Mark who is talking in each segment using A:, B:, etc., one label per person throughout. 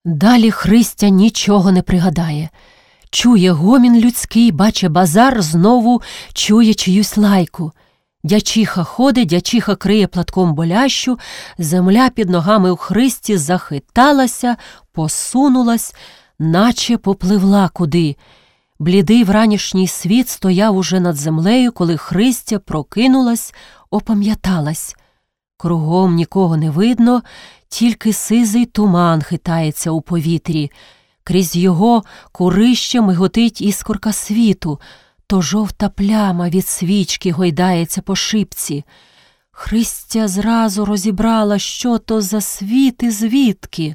A: Далі Христя нічого не пригадає. Чує гомін людський, бачить базар, знову чує чиюсь лайку. Дячиха ходить, дячиха криє платком болящу, земля під ногами у Христі захиталася, посунулась, наче попливла куди. Блідий вранішній світ стояв уже над землею, коли Христя прокинулась, опам'яталась. Кругом нікого не видно, тільки сизий туман хитається у повітрі. Крізь його курище миготить іскорка світу, то жовта пляма від свічки гойдається по шибці. Христя зразу розібрала, що то за світ і звідки.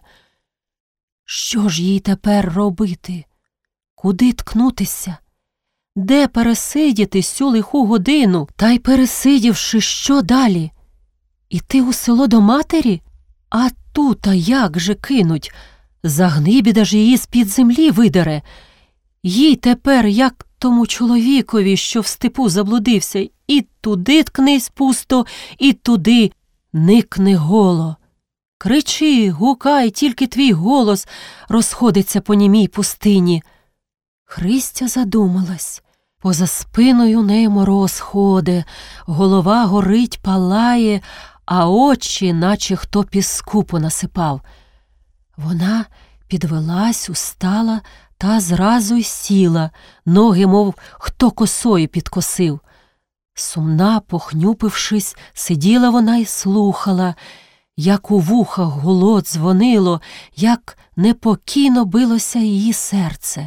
A: Що ж їй тепер робити? Куди ткнутися? Де пересидіти сю лиху годину? Та й пересидівши, що далі? Іти у село до матері? А тута як же кинуть? Загнибіда ж її з-під землі видере. Їй тепер, як тому чоловікові, що в степу заблудився, і туди ткнись пусто, і туди никни голо. Кричи, гукай, тільки твій голос розходиться по німій пустині. Христя задумалась. Поза спиною неї мороз ходе, голова горить, палає, а очі, наче хто піску понасипав. Вона підвелась, устала та зразу й сіла, ноги, мов хто косою підкосив. Сумна, похнюпившись, сиділа вона й слухала, як у вухах гуло дзвонило, як непокійно билося її серце.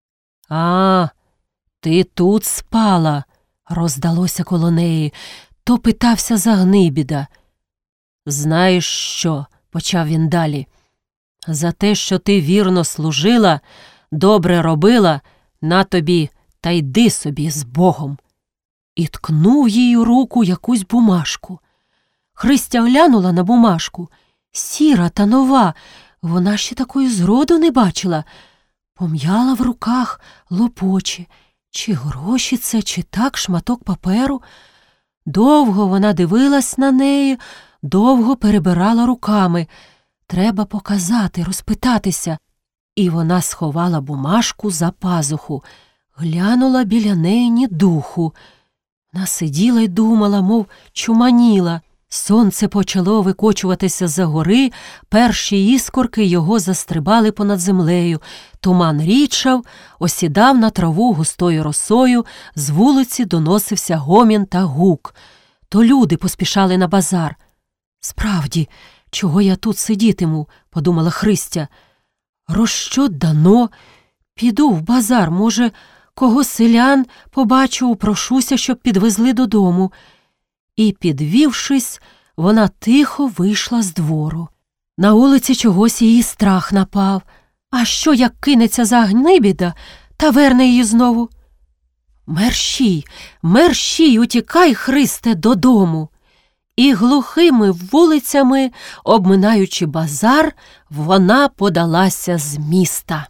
A: «А, ти тут спала», – роздалося коло неї, то питався Загнибіда. «Знаєш що?» – почав він далі. «За те, що ти вірно служила, добре робила, на тобі, та йди собі з Богом». І ткнув їй у руку якусь бумажку. Христя глянула на бумажку. Сіра та нова, вона ще такої зроду не бачила. Пом'яла в руках, лопоче. Чи гроші це, чи так шматок паперу? Довго вона дивилась на неї, довго перебирала руками. Треба показати, розпитатися. І вона сховала бумажку за пазуху. Глянула біля неї ні духу. Вона сиділа й думала, мов чуманіла. Сонце почало викочуватися за гори, перші іскорки його застрибали понад землею. Туман річав, осідав на траву густою росою, з вулиці доносився гомін та гук. То люди поспішали на базар. «Справді, чого я тут сидітиму?» – подумала Христя. «Розщо дано? Піду в базар, може, кого селян побачу, упрошуся, щоб підвезли додому». І, підвівшись, вона тихо вийшла з двору. На вулиці чогось її страх напав. А що, як кинеться Загнибіда та верне її знову? «Мерщій, мерщій, утікай, Христе, додому!» І глухими вулицями, обминаючи базар, вона подалася з міста.